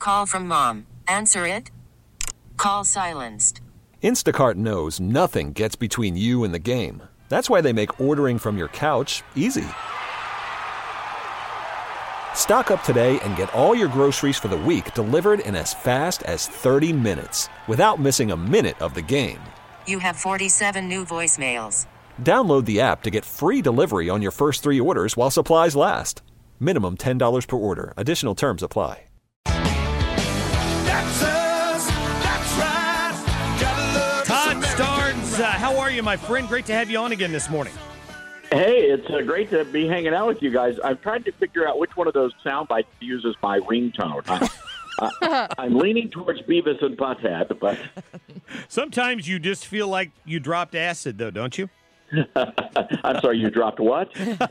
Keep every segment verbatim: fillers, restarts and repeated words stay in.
Call from mom. Answer it. Call silenced. Instacart knows nothing gets between you and the game. That's why they make ordering from your couch easy. Stock up today and get all your groceries for the week delivered in as fast as thirty minutes without missing a minute of the game. You have forty-seven new voicemails. Download the app to get free delivery on your first three orders while supplies last. Minimum ten dollars per order. Additional terms apply. That's us. That's right. Gotta love Todd Starnes, uh, how are you, my friend? Great to have you on again this morning. Hey, it's uh, great to be hanging out with you guys. I'm trying to figure out which one of those sound bites to use as my ringtone. I, uh, I'm leaning towards Beavis and Butthead, but Sometimes you just feel like you dropped acid, though, don't you? I'm sorry, you dropped what?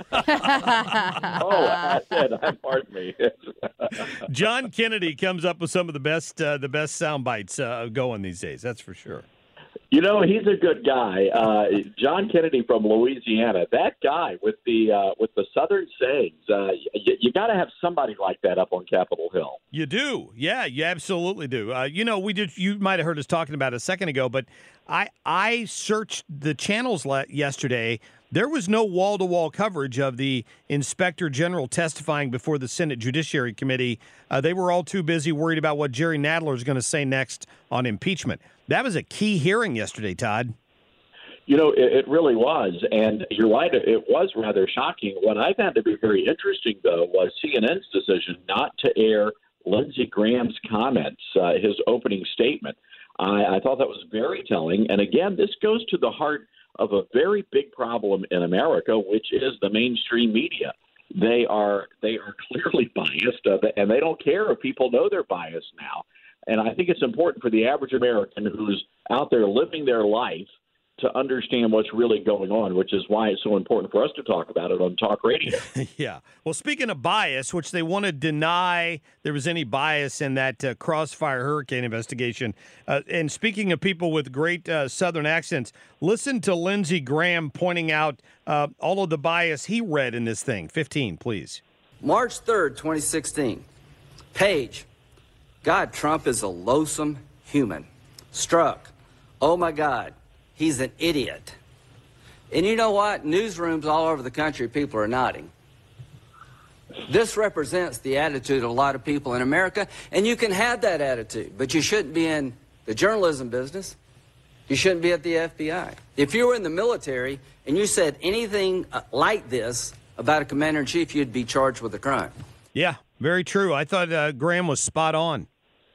Oh, acid. Pardon me. John Kennedy comes up with some of the best, uh, the best sound bites uh, going these days. That's for sure. You know, he's a good guy. Uh, John Kennedy from Louisiana. That guy with the uh, with the Southern sayings. Uh, you you got to have somebody like that up on Capitol Hill. You do, yeah, you absolutely do. Uh, you know, we did. You might have heard us talking about it a second ago, but I I searched the channels le- yesterday. There was no wall-to-wall coverage of the Inspector General testifying before the Senate Judiciary Committee. Uh, they were all too busy worried about what Jerry Nadler is going to say next on impeachment. That was a key hearing yesterday, Todd. You know, it, it really was. And you're right, it was rather shocking. What I found to be very interesting, though, was C N N's decision not to air Lindsey Graham's comments, uh, his opening statement. I, I thought that was very telling. And again, this goes to the heart of a very big problem in America, which is the mainstream media. They are they are clearly biased, uh, and they don't care if people know they're biased now. And I think it's important for the average American who's out there living their life to understand what's really going on, which is why it's so important for us to talk about it on talk radio. Yeah. Well, speaking of bias, which they want to deny there was any bias in that uh, Crossfire Hurricane investigation, uh, and speaking of people with great uh, Southern accents, listen to Lindsey Graham pointing out uh, all of the bias he read in this thing. fifteen, please. March third, twenty sixteen. Page. God, Trump is a loathsome human. Struck. Oh, my God. He's an idiot. And you know what? Newsrooms all over the country, people are nodding. This represents the attitude of a lot of people in America, and you can have that attitude, but you shouldn't be in the journalism business. You shouldn't be at the F B I. If you were in the military and you said anything like this about a commander-in-chief, you'd be charged with a crime. Yeah, very true. I thought uh, Graham was spot on.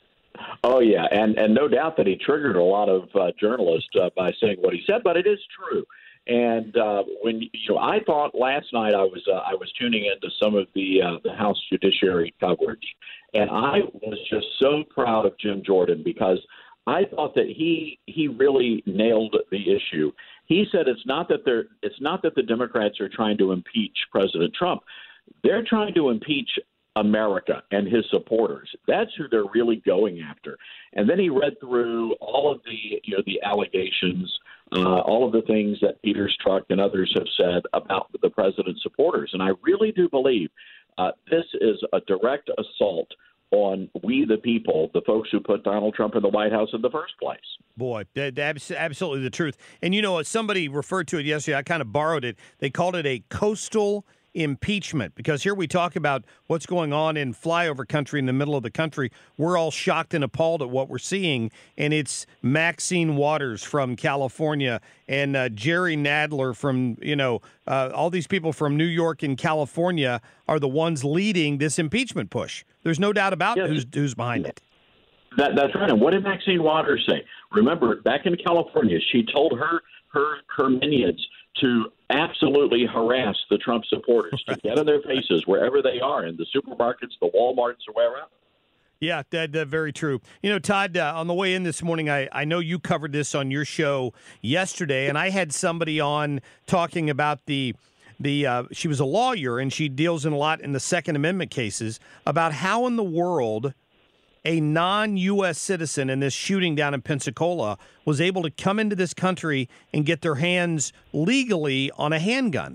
Oh, yeah, and and no doubt that he triggered a lot of uh, journalists uh, by saying what he said, but it is true. And uh, when you know, I thought last night I was uh, I was tuning into some of the uh, the House Judiciary coverage, and I was just so proud of Jim Jordan because I thought that he he really nailed the issue. He said it's not that they're it's not that the Democrats are trying to impeach President Trump; they're trying to impeach America and his supporters. That's who they're really going after. And then he read through all of the, you know, the allegations, uh, all of the things that Peter Strzok and others have said about the president's supporters. And I really do believe uh, this is a direct assault on we the people, the folks who put Donald Trump in the White House in the first place. Boy, that's absolutely the truth. And, you know, somebody referred to it yesterday. I kind of borrowed it. They called it a coastal impeachment, because here we talk about what's going on in flyover country in the middle of the country. We're all shocked and appalled at what we're seeing, and it's Maxine Waters from California and uh, Jerry Nadler from, you know, uh, all these people from New York and California are the ones leading this impeachment push. There's no doubt about yes. who's, who's behind it. That, that's right. And what did Maxine Waters say? Remember, back in California, she told her her her minions to absolutely harass the Trump supporters, to get in their faces wherever they are, in the supermarkets, the Walmarts, or wherever. Yeah, that, that very true. You know, Todd, uh, on the way in this morning, I, I know you covered this on your show yesterday, and I had somebody on talking about the the uh, she was a lawyer, and she deals in a lot in the Second Amendment cases about how in the world a non-U S citizen in this shooting down in Pensacola was able to come into this country and get their hands legally on a handgun.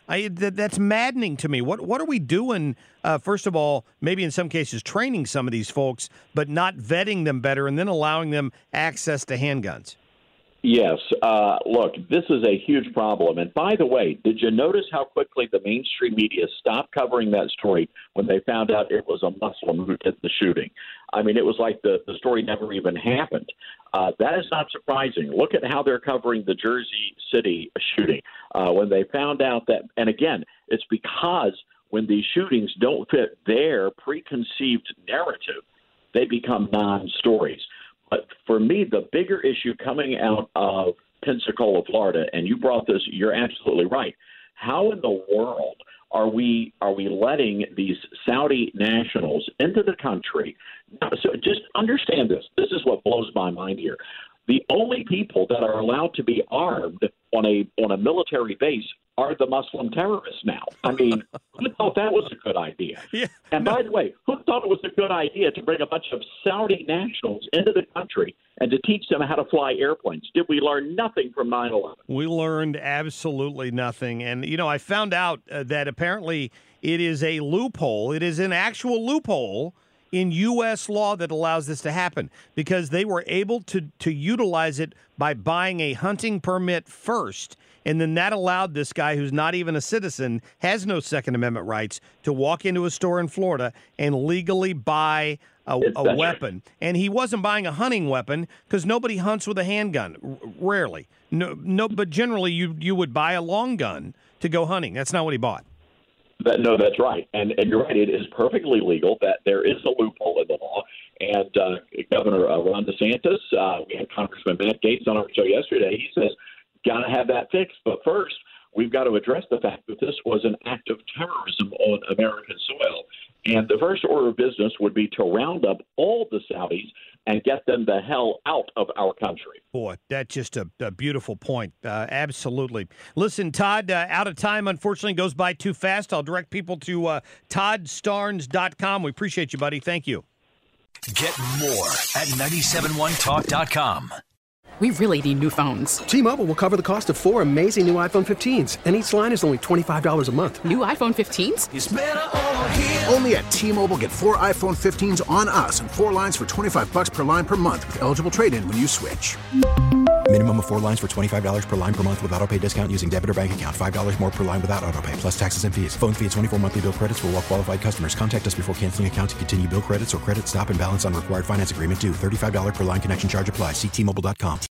I th- that's maddening to me. What what are we doing? Uh, first of all, maybe in some cases training some of these folks, but not vetting them better and then allowing them access to handguns. Yes. Uh, look, this is a huge problem. And by the way, did you notice how quickly the mainstream media stopped covering that story when they found out it was a Muslim who did the shooting? I mean, it was like the, the story never even happened. Uh, that is not surprising. Look at how they're covering the Jersey City shooting. Uh, when they found out that, and again, it's because when these shootings don't fit their preconceived narrative, they become non-stories. But for me, the bigger issue coming out of Pensacola, Florida, and you brought this, you're absolutely right. How in the world are we are we letting these Saudi nationals into the country? So just understand this. This is what blows my mind here. The only people that are allowed to be armed on a on a military base are the Muslim terrorists now. I mean, who thought that was a good idea? Yeah, and no. by the way, who thought it was a good idea to bring a bunch of Saudi nationals into the country and to teach them how to fly airplanes? Did we learn nothing from nine eleven? We learned absolutely nothing. And, you know, I found out uh, that apparently it is a loophole. It is an actual loophole in U S law that allows this to happen because they were able to, to utilize it by buying a hunting permit first. And then that allowed this guy who's not even a citizen, has no Second Amendment rights, to walk into a store in Florida and legally buy a, a weapon. And he wasn't buying a hunting weapon because nobody hunts with a handgun, r- rarely. No, no, but generally you you would buy a long gun to go hunting. That's not what he bought. That, no, that's right. And, and you're right. It is perfectly legal that there is a loophole in the law. And uh, Governor uh, Ron DeSantis, uh, we had Congressman Matt Gaetz on our show yesterday. He says, got to have that fixed. But first, we've got to address the fact that this was an act of terrorism on American soil. And the first order of business would be to round up all the Saudis and get them the hell out of our country. Boy, that's just a, a beautiful point. Uh, absolutely. Listen, Todd, uh, out of time, unfortunately, goes by too fast. I'll direct people to uh, todd starnes dot com. We appreciate you, buddy. Thank you. Get more at nine seven one talk dot com. We really need new phones. T-Mobile will cover the cost of four amazing new iPhone fifteens, and each line is only twenty-five dollars a month. New iPhone fifteens? It's better over here. Only at T-Mobile, get four iPhone fifteens on us and four lines for twenty-five dollars per line per month with eligible trade-in when you switch. Minimum of four lines for twenty-five dollars per line per month with autopay discount using debit or bank account. five dollars more per line without autopay, plus taxes and fees. Phone fee at twenty-four monthly bill credits for well-qualified customers. Contact us before canceling account to continue bill credits or credit stop and balance on required finance agreement due. thirty-five dollars per line connection charge applies. See T Mobile dot com.